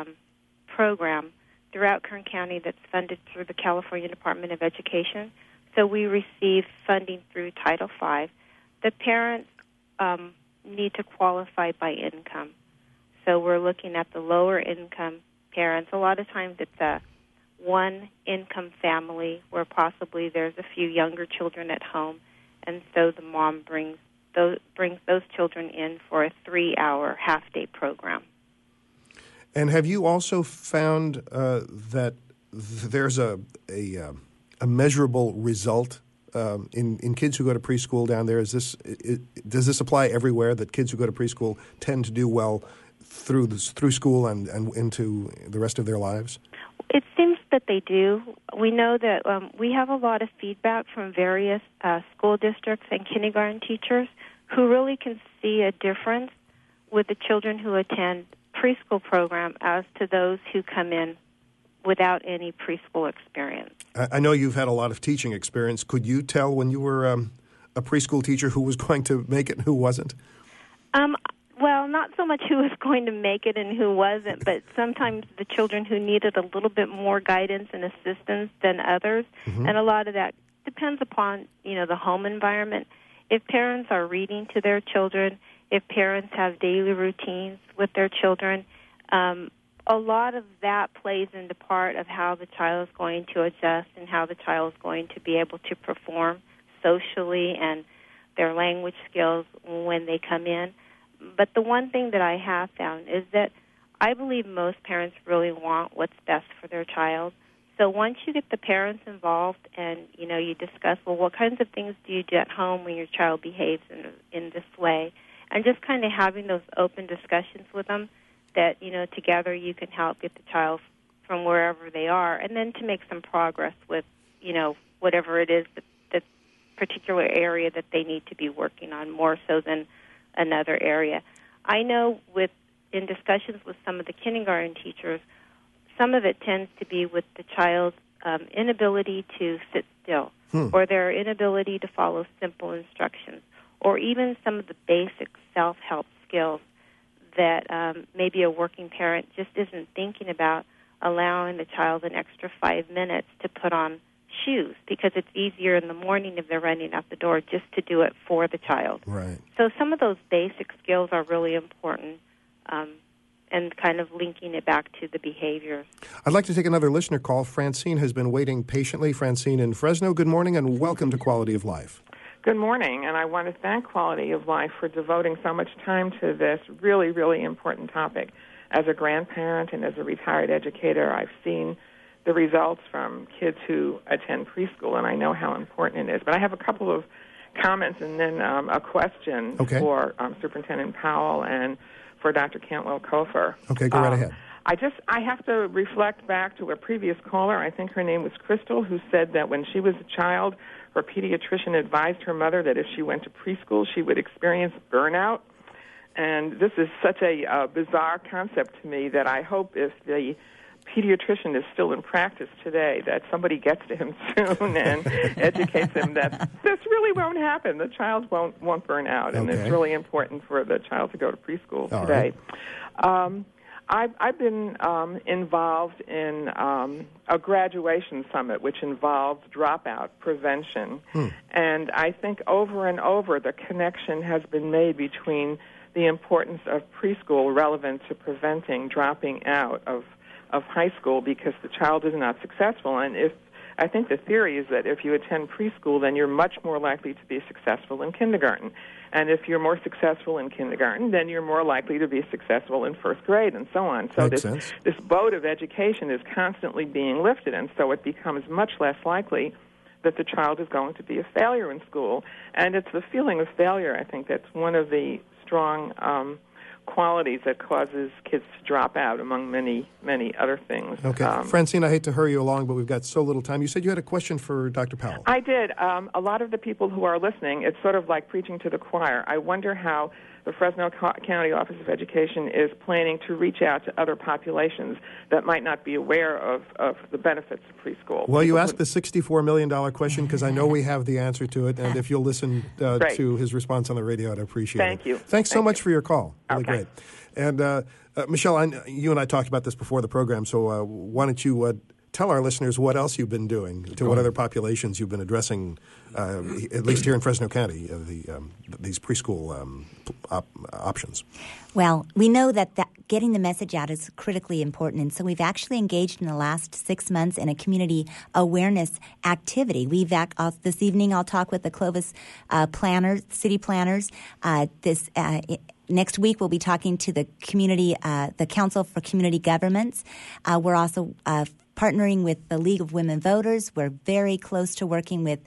program throughout Kern County that's funded through the California Department of Education. So we receive funding through Title V. The parents need to qualify by income. So we're looking at the lower income parents. A lot of times it's a one-income family where possibly there's a few younger children at home, and so the mom brings those children in for a 3-hour half-day program. And have you also found that there's a measurable result in kids who go to preschool down there? Does this apply everywhere, that kids who go to preschool tend to do well through school and into the rest of their lives? It seems that they do. We know that we have a lot of feedback from various school districts and kindergarten teachers who really can see a difference with the children who attend preschool program as to those who come in without any preschool experience. I know you've had a lot of teaching experience. Could you tell when you were a preschool teacher who was going to make it and who wasn't? Well, not so much who was going to make it and who wasn't, but sometimes the children who needed a little bit more guidance and assistance than others. Mm-hmm. And a lot of that depends upon, the home environment. If parents are reading to their children, if parents have daily routines with their children, a lot of that plays into part of how the child is going to adjust and how the child is going to be able to perform socially and their language skills when they come in. But the one thing that I have found is that I believe most parents really want what's best for their child. So once you get the parents involved and, you discuss, well, what kinds of things do you do at home when your child behaves in this way? And just kind of having those open discussions with them that, together you can help get the child from wherever they are, and then to make some progress with, whatever it is that particular area that they need to be working on more so than another area. I know in discussions with some of the kindergarten teachers, some of it tends to be with the child's inability to sit still or their inability to follow simple instructions or even some of the basic self-help skills that maybe a working parent just isn't thinking about, allowing the child an extra 5 minutes to put on shoes because it's easier in the morning if they're running out the door just to do it for the child. Right. So some of those basic skills are really important and kind of linking it back to the behaviors. I'd like to take another listener call. Francine has been waiting patiently. Francine in Fresno, good morning and welcome to Quality of Life. Good morning, and I want to thank Quality of Life for devoting so much time to this really, really important topic. As a grandparent and as a retired educator, I've seen the results from kids who attend preschool, and I know how important it is. But I have a couple of comments and then a question for Superintendent Powell and for Dr. Cantwell-Cofer. Okay, go right ahead. I have to reflect back to a previous caller. I think her name was Crystal, who said that when she was a child, her pediatrician advised her mother that if she went to preschool, she would experience burnout. And this is such a bizarre concept to me that I hope if the pediatrician is still in practice today, that somebody gets to him soon and educates him that this really won't happen. The child won't burn out, and it's really important for the child to go to preschool today. Right. I've been involved in a graduation summit which involved dropout prevention, and I think over and over the connection has been made between the importance of preschool relevant to preventing dropping out of high school because the child is not successful. And I think the theory is that if you attend preschool, then you're much more likely to be successful in kindergarten. And if you're more successful in kindergarten, then you're more likely to be successful in first grade and so on. So this boat of education is constantly being lifted, and so it becomes much less likely that the child is going to be a failure in school. And it's the feeling of failure, I think, that's one of the strong qualities that causes kids to drop out, among many, many other things. Okay. Francine, I hate to hurry you along, but we've got so little time. You said you had a question for Dr. Powell. I did. A lot of the people who are listening, it's sort of like preaching to the choir. I wonder how the Fresno County Office of Education is planning to reach out to other populations that might not be aware of the benefits of preschool. Well, you asked the $64 million question because I know we have the answer to it, and if you'll listen to his response on the radio, I'd appreciate it. Thank you. Thanks so much for your call. Really great. And Michelle, you and I talked about this before the program, so why don't you tell our listeners what else you've been doing, what other populations you've been addressing, at least here in Fresno County, these preschool options. Well, we know that getting the message out is critically important, and so we've actually engaged in the last 6 months in a community awareness activity. This evening I'll talk with the Clovis city planners. Next week we'll be talking to the community, the Council for Community Governments. We're also partnering with the League of Women Voters. We're very close to working with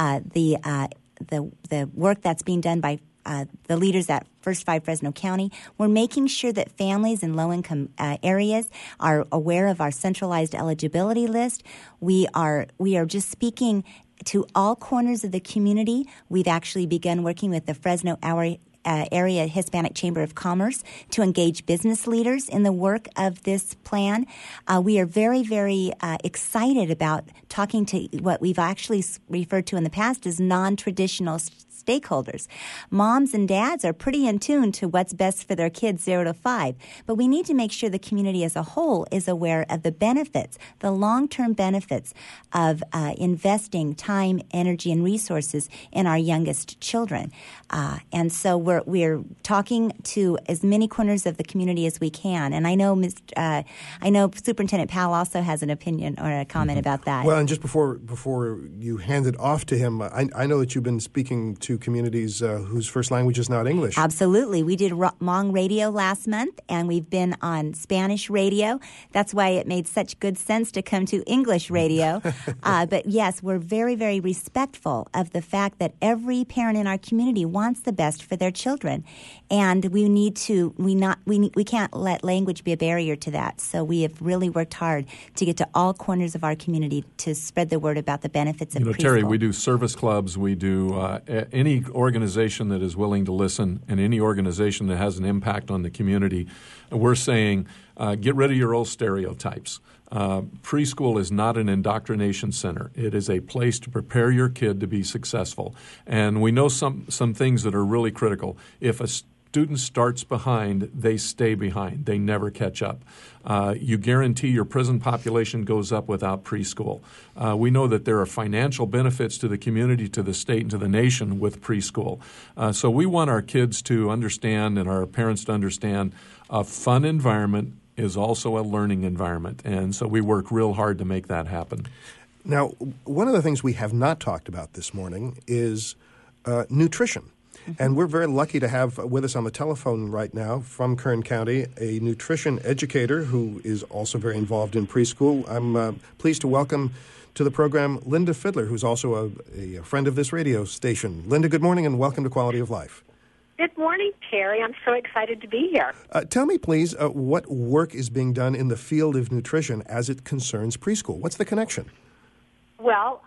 the work that's being done by the leaders at First Five Fresno County. We're making sure that families in low-income areas are aware of our centralized eligibility list. We are just speaking to all corners of the community. We've actually begun working with the Fresno Area Hispanic Chamber of Commerce to engage business leaders in the work of this plan. We are very, very excited about talking to what we've actually referred to in the past as non-traditional stakeholders. Moms and dads are pretty in tune to what's best for their kids 0 to 5, but we need to make sure the community as a whole is aware of the benefits, the long-term benefits of investing time, energy, and resources in our youngest children. And so we're talking to as many corners of the community as we can. And I know Superintendent Powell also has an opinion or a comment about that. Well, and just before you hand it off to him, I know that you've been speaking to communities whose first language is not English. Absolutely. We did Hmong radio last month, and we've been on Spanish radio. That's why it made such good sense to come to English radio. But yes, we're very, very respectful of the fact that every parent in our community wants the best for their children, and we can't let language be a barrier to that. So we have really worked hard to get to all corners of our community to spread the word about the benefits of preschool. Terry, we do service clubs. We do any organization that is willing to listen and any organization that has an impact on the community. We're saying get rid of your old stereotypes. Preschool is not an indoctrination center. It is a place to prepare your kid to be successful. And we know some things that are really critical. If a student starts behind, they stay behind. They never catch up. You guarantee your prison population goes up without preschool. We know that there are financial benefits to the community, to the state, and to the nation with preschool. So we want our kids to understand and our parents to understand a fun environment is also a learning environment. And so we work real hard to make that happen. Now, one of the things we have not talked about this morning is nutrition. And we're very lucky to have with us on the telephone right now from Kern County a nutrition educator who is also very involved in preschool. I'm pleased to welcome to the program Linda Fiddler, who's also a friend of this radio station. Linda, good morning and welcome to Quality of Life. Good morning, Terry. I'm so excited to be here. Tell me, please, what work is being done in the field of nutrition as it concerns preschool? What's the connection? Well,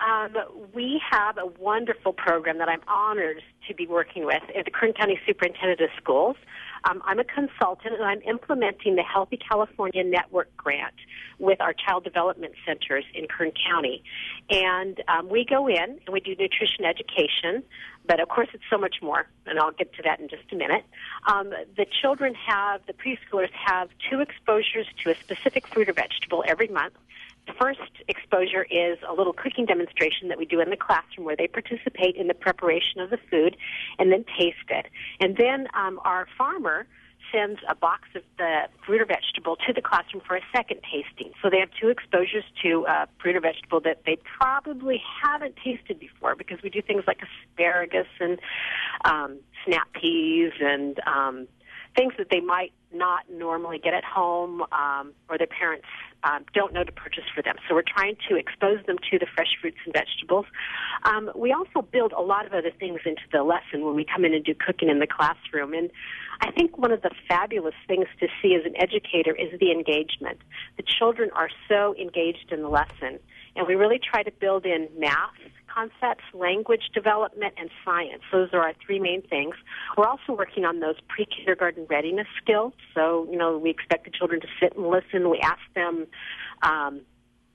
we have a wonderful program that I'm honored to be working with at the Kern County Superintendent of Schools. I'm a consultant, and I'm implementing the Healthy California Network grant with our child development centers in Kern County. And we go in and we do nutrition education, but of course it's so much more, and I'll get to that in just a minute. The preschoolers have 2 exposures to a specific fruit or vegetable every month. The first exposure is a little cooking demonstration that we do in the classroom where they participate in the preparation of the food and then taste it. And then our farmer sends a box of the fruit or vegetable to the classroom for a second tasting. So they have 2 exposures to fruit or vegetable that they probably haven't tasted before, because we do things like asparagus and snap peas and things that they might not normally get at home or their parents don't know to purchase for them. So we're trying to expose them to the fresh fruits and vegetables. We also build a lot of other things into the lesson when we come in and do cooking in the classroom. And I think one of the fabulous things to see as an educator is the engagement. The children are so engaged in the lesson. And we really try to build in math concepts, language development, and science. Those are our 3 main things. We're also working on those pre-kindergarten readiness skills. So, we expect the children to sit and listen. We ask them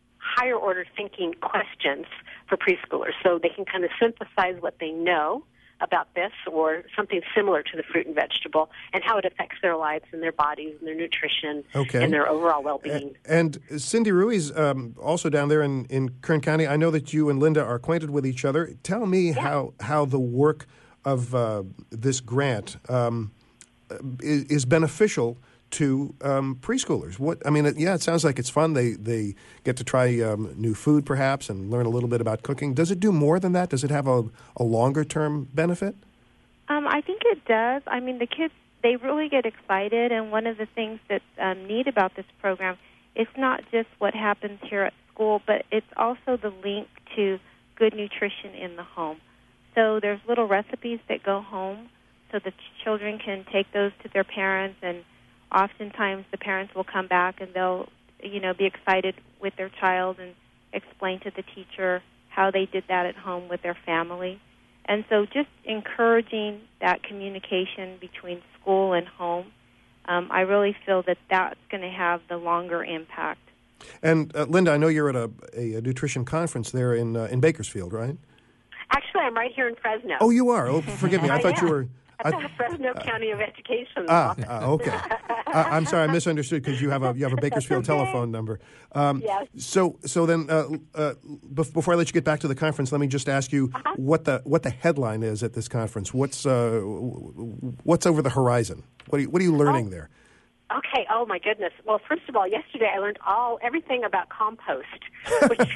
higher order thinking questions for preschoolers so they can kind of synthesize what they know about this or something similar to the fruit and vegetable and how it affects their lives and their bodies and their nutrition and their overall well-being. And Cindy Ruiz, also down there in Kern County, I know that you and Linda are acquainted with each other. Tell me how the work of this grant is beneficial to preschoolers. It sounds like it's fun. They get to try new food, perhaps, and learn a little bit about cooking. Does it do more than that? Does it have a longer-term benefit? I think it does. I mean, the kids, they really get excited, and one of the things that's neat about this program, it's not just what happens here at school, but it's also the link to good nutrition in the home. So there's little recipes that go home so the children can take those to their parents, and oftentimes the parents will come back and they'll, be excited with their child and explain to the teacher how they did that at home with their family. And so just encouraging that communication between school and home, I really feel that that's going to have the longer impact. And Linda, I know you're at a nutrition conference there in Bakersfield, right? Actually, I'm right here in Fresno. Oh, you are? Oh, forgive me. I thought you were... At the Fresno County of Education. Okay. I'm sorry, I misunderstood because you have a Bakersfield telephone number. Yes. So then, before I let you get back to the conference, let me just ask you what the headline is at this conference. What's over the horizon? What are you learning there? Okay. Oh my goodness. Well, first of all, yesterday I learned everything about compost, which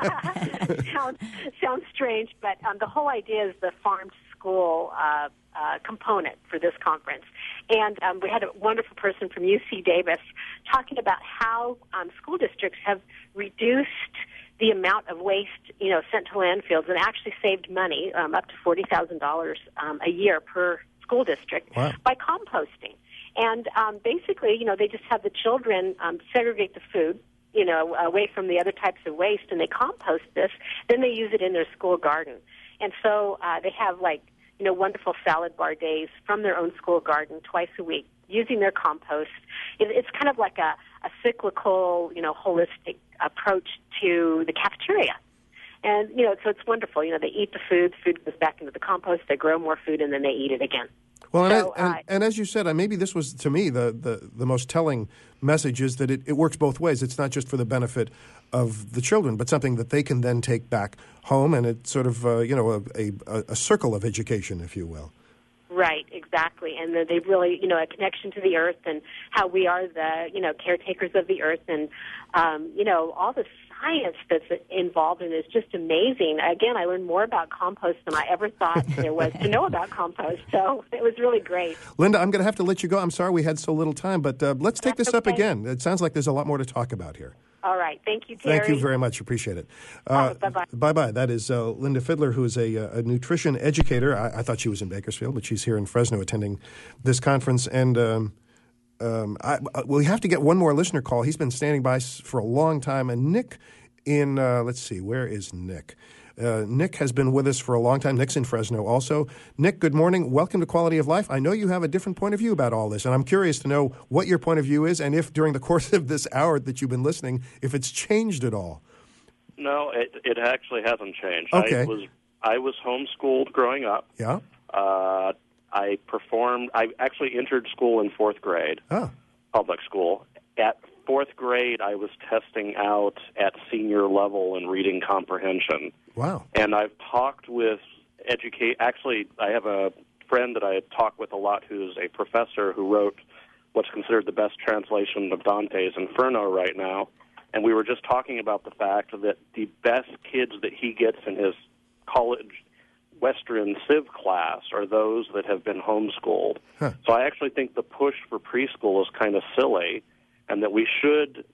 sounds strange, but the whole idea is the farm to school component for this conference. And we had a wonderful person from UC Davis talking about how school districts have reduced the amount of waste, sent to landfills and actually saved money, up to $40,000 a year per school district by composting. And basically, they just have the children segregate the food, away from the other types of waste, and they compost this. Then they use it in their school garden. And so they have, wonderful salad bar days from their own school garden twice a week using their compost. It's kind of like a cyclical, holistic approach to the cafeteria. And, so it's wonderful. They eat the food goes back into the compost, they grow more food, and then they eat it again. Well, and as you said, maybe this was, to me, the most telling message is that it works both ways. It's not just for the benefit of the children, but something that they can then take back home, and it's sort of, a circle of education, if you will. Right, exactly. And they really, a connection to the earth and how we are the, caretakers of the earth and, all the science that's involved in it is just amazing. Again, I learned more about compost than I ever thought there was to know about compost, so it was really great. Linda, I'm going to have to let you go. I'm sorry we had so little time, but let's take this up again. It sounds like there's a lot more to talk about here. All right. Thank you, Terry. Thank you very much. Appreciate it. Bye-bye. Bye-bye. That is Linda Fiddler, who is a nutrition educator. I thought she was in Bakersfield, but she's here in Fresno attending this conference. And we have to get one more listener call. He's been standing by for a long time. And Nick let's see, where is Nick? Nick has been with us for a long time. Nick's in Fresno also. Nick, good morning. Welcome to Quality of Life. I know you have a different point of view about all this, and I'm curious to know what your point of view is and if during the course of this hour that you've been listening, if it's changed at all. No, it actually hasn't changed. Okay. I was homeschooled growing up. Yeah. I actually entered school in fourth grade, public school. At fourth grade, I was testing out at senior level in reading comprehension. Wow. And I've talked with actually, I have a friend that I talk with a lot who's a professor who wrote what's considered the best translation of Dante's Inferno right now. And we were just talking about the fact that the best kids that he gets in his college Western Civ class are those that have been homeschooled. Huh. So I actually think the push for preschool is kind of silly, and that we should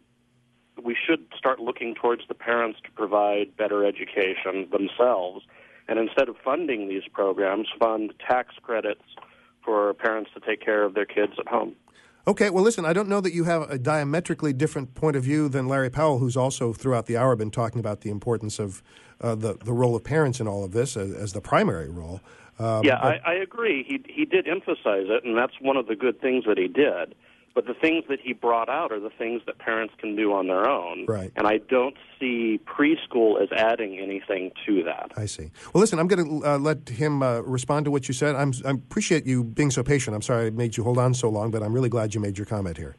start looking towards the parents to provide better education themselves, and instead of funding these programs, fund tax credits for parents to take care of their kids at home. Okay, well, listen, I don't know that you have a diametrically different point of view than Larry Powell, who's also throughout the hour been talking about the importance of the role of parents in all of this as the primary role. I agree. He did emphasize it, and that's one of the good things that he did. But the things that he brought out are the things that parents can do on their own. Right. And I don't see preschool as adding anything to that. I see. Well, listen, I'm going to let him respond to what you said. I appreciate you being so patient. I'm sorry I made you hold on so long, but I'm really glad you made your comment here.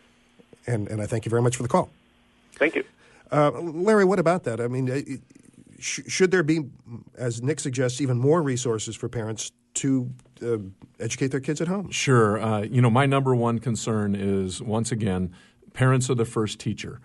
And I thank you very much for the call. Thank you. Larry, what about that? I mean, should there be, as Nick suggests, even more resources for parents to educate their kids at home? Sure. My number one concern is, once again, parents are the first teacher.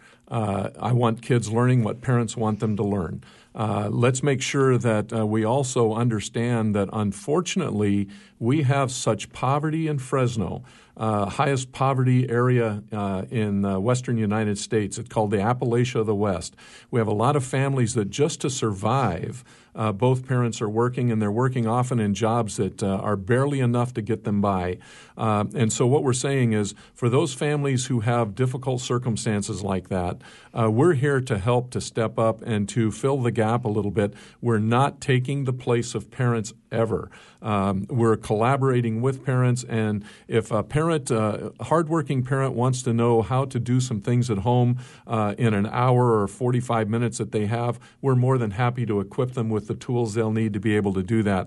I want kids learning what parents want them to learn. Let's make sure that we also understand that, unfortunately, we have such poverty in Fresno, highest poverty area in western United States. It's called the Appalachia of the West. We have a lot of families that just to survive, both parents are working, and they're working often in jobs that are barely enough to get them by. And so what we're saying is, for those families who have difficult circumstances like that, we're here to help to step up and to fill the gap a little bit. We're not taking the place of parents ever. We're collaborating with parents, and if a parent, a hardworking parent, wants to know how to do some things at home in an hour or 45 minutes that they have, we're more than happy to equip them with the tools they'll need to be able to do that.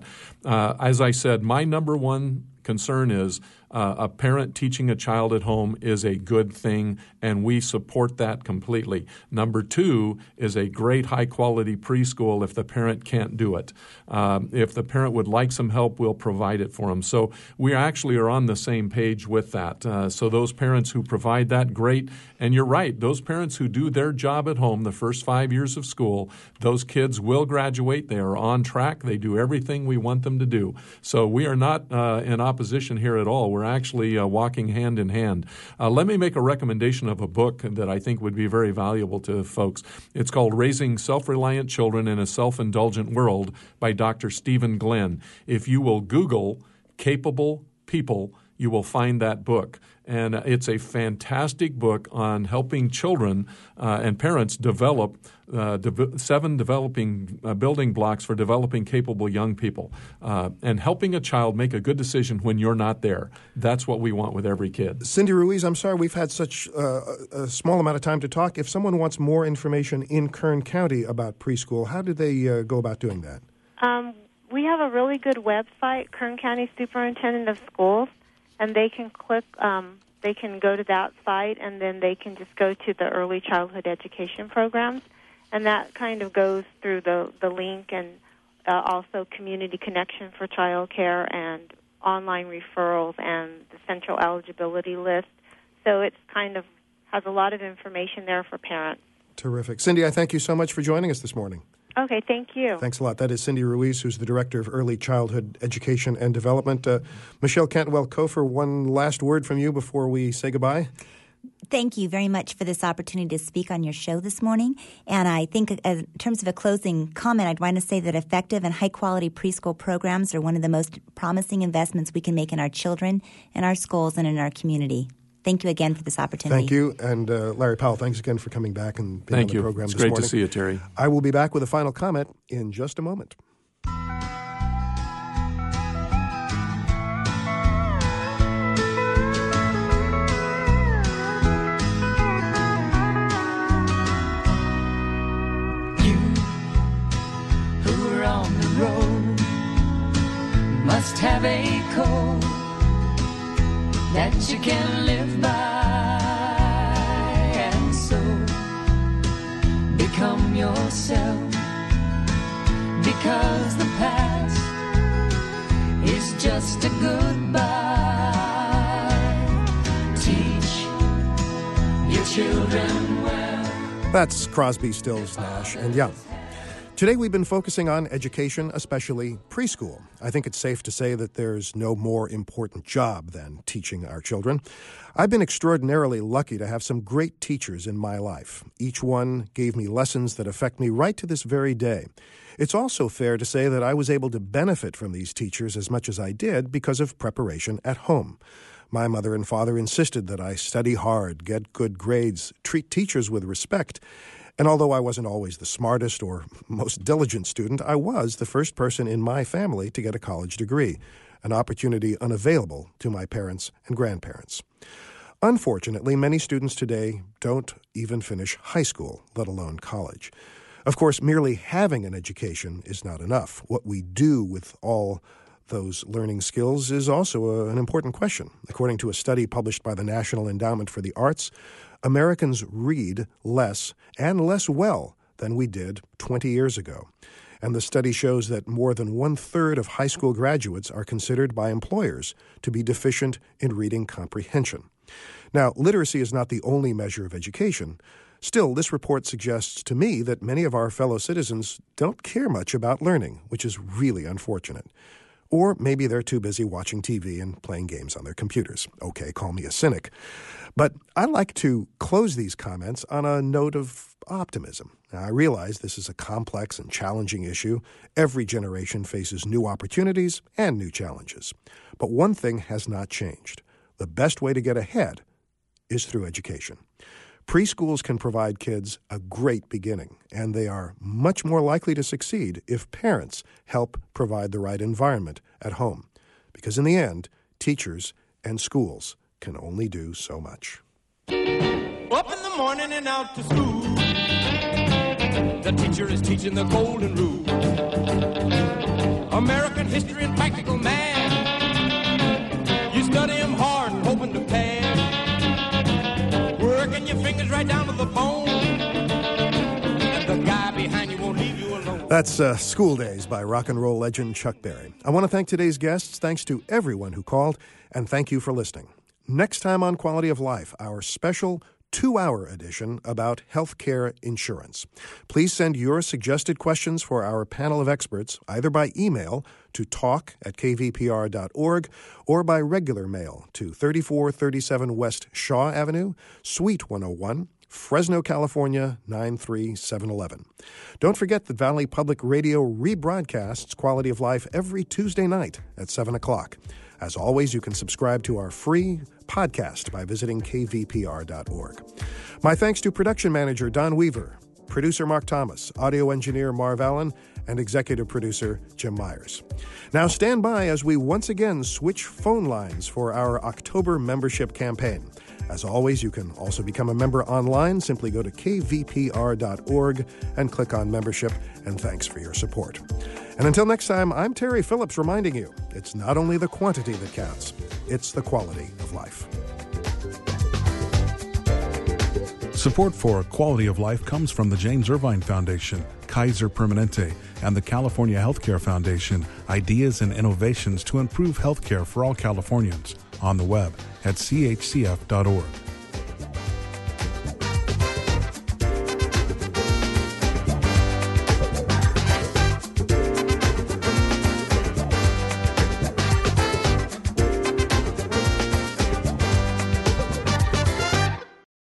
As I said, my number one concern is a parent teaching a child at home is a good thing, and we support that completely. Number two is a great high-quality preschool if the parent can't do it. If the parent would like some help, we'll provide it for them. So we actually are on the same page with that. So those parents who provide that, great. And you're right, those parents who do their job at home the first 5 years of school, those kids will graduate. They are on track. They do everything we want them to do. So we are not in opposition here at all. We're actually walking hand in hand. Let me make a recommendation of a book that I think would be very valuable to folks. It's called Raising Self-Reliant Children in a Self-Indulgent World by Dr. Stephen Glenn. If you will Google capable people, you will find that book. And it's a fantastic book on helping children and parents develop 7 developing building blocks for developing capable young people, and helping a child make a good decision when you're not there. That's what we want with every kid. Cindy Ruiz, I'm sorry we've had such a small amount of time to talk. If someone wants more information in Kern County about preschool, how do they go about doing that? We have a really good website, Kern County Superintendent of Schools, and they can click, they can go to that site, and then they can just go to the early childhood education programs, and that kind of goes through the link, and also community connection for child care and online referrals and the central eligibility list. So it's kind of has a lot of information there for parents. Terrific. Cindy, I thank you so much for joining us this morning. Okay, thank you. Thanks a lot. That is Cindy Ruiz, who's the Director of Early Childhood Education and Development. Michelle Cantwell-Kofer, one last word from you before we say goodbye. Thank you very much for this opportunity to speak on your show this morning. And I think in terms of a closing comment, I'd want to say that effective and high-quality preschool programs are one of the most promising investments we can make in our children, in our schools, and in our community. Thank you again for this opportunity. Thank you. And Larry Powell, thanks again for coming back and being on the program this morning. It's great to see you, Terry. I will be back with a final comment in just a moment. Must have a code that you can live by, and so become yourself, because the past is just a goodbye. Teach your children well. That's Crosby, Stills, Nash, and Young. Today we've been focusing on education, especially preschool. I think it's safe to say that there's no more important job than teaching our children. I've been extraordinarily lucky to have some great teachers in my life. Each one gave me lessons that affect me right to this very day. It's also fair to say that I was able to benefit from these teachers as much as I did because of preparation at home. My mother and father insisted that I study hard, get good grades, treat teachers with respect. And although I wasn't always the smartest or most diligent student, I was the first person in my family to get a college degree, an opportunity unavailable to my parents and grandparents. Unfortunately, many students today don't even finish high school, let alone college. Of course, merely having an education is not enough. What we do with all those learning skills is also an important question. According to a study published by the National Endowment for the Arts, Americans read less and less well than we did 20 years ago. And the study shows that more than 1/3 of high school graduates are considered by employers to be deficient in reading comprehension. Now, literacy is not the only measure of education. Still, this report suggests to me that many of our fellow citizens don't care much about learning, which is really unfortunate. Or maybe they're too busy watching TV and playing games on their computers. Okay, call me a cynic. But I like to close these comments on a note of optimism. Now, I realize this is a complex and challenging issue. Every generation faces new opportunities and new challenges. But one thing has not changed. The best way to get ahead is through education. Preschools can provide kids a great beginning, and they are much more likely to succeed if parents help provide the right environment at home. Because in the end, teachers and schools can only do so much. Up in the morning and out to school. The teacher is teaching the golden rule. American history and practical math. You study them hard and hoping to pass. Working your fingers right down to the bone. And the guy behind you won't leave you alone. That's School Days by rock and roll legend Chuck Berry. I want to thank today's guests. Thanks to everyone who called, and thank you for listening. Next time on Quality of Life, our special 2-hour edition about healthcare insurance. Please send your suggested questions for our panel of experts either by email to talk@kvpr.org or by regular mail to 3437 West Shaw Avenue, Suite 101, Fresno, California, 93711. Don't forget that Valley Public Radio rebroadcasts Quality of Life every Tuesday night at 7 o'clock. As always, you can subscribe to our free podcast by visiting kvpr.org. My thanks to production manager Don Weaver, producer Mark Thomas, audio engineer Marv Allen, and executive producer Jim Myers. Now stand by as we once again switch phone lines for our October membership campaign. As always, you can also become a member online. Simply go to kvpr.org and click on membership, and thanks for your support. And until next time, I'm Terry Phillips reminding you, it's not only the quantity that counts, it's the quality of life. Support for Quality of Life comes from the James Irvine Foundation, Kaiser Permanente, and the California Healthcare Foundation, ideas and innovations to improve healthcare for all Californians, on the web at chcf.org.